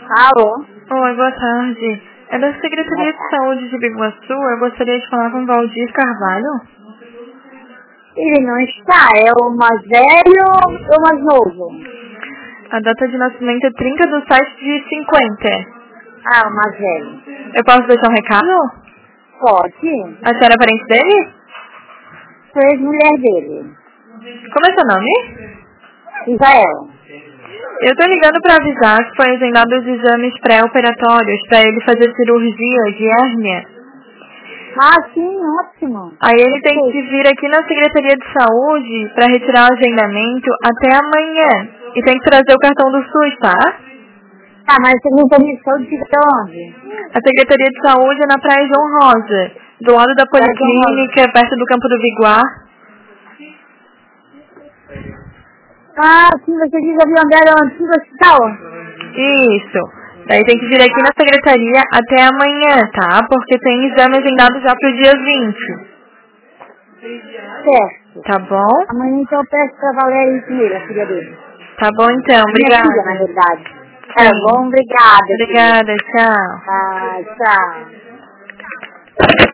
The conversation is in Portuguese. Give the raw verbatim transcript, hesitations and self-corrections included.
Alô? Oi, boa tarde. É da Secretaria de Saúde de Biguaçu. Eu gostaria de falar com o Valdir Carvalho. Ele não está, é o mais velho ou o mais novo? A data de nascimento é trinta de sete de cinquenta. Ah, o mais velho. Eu posso deixar um recado? Pode? A senhora é parente dele? Sou ex-mulher dele. Como é seu nome? Israel. Eu tô ligando pra avisar que foi agendado os exames pré-operatórios pra ele fazer cirurgia de hérnia. Ah, sim, ótimo. Aí ele tem Sim. que vir aqui na Secretaria de Saúde pra retirar o agendamento até amanhã. E tem que trazer o cartão do SUS, tá? Tá, mas você não tem missão de ficar onde? A Secretaria de Saúde é na Praia João Rosa, do lado da Praia João Policlínica, perto do Campo do Viguar. Ah, sim, você diz avião dela antigo hospital? Isso. Daí tem que vir aqui na Secretaria até amanhã, tá? Porque tem exame agendado já pro dia vinte. Certo. Tá bom? Amanhã então eu peço pra Valéria ir com ele, a filha dele. Tá bom então, Minha filha, na obrigada. verdade. Tá Sim. bom, obrigada. Obrigada, tchau. Ah, tchau.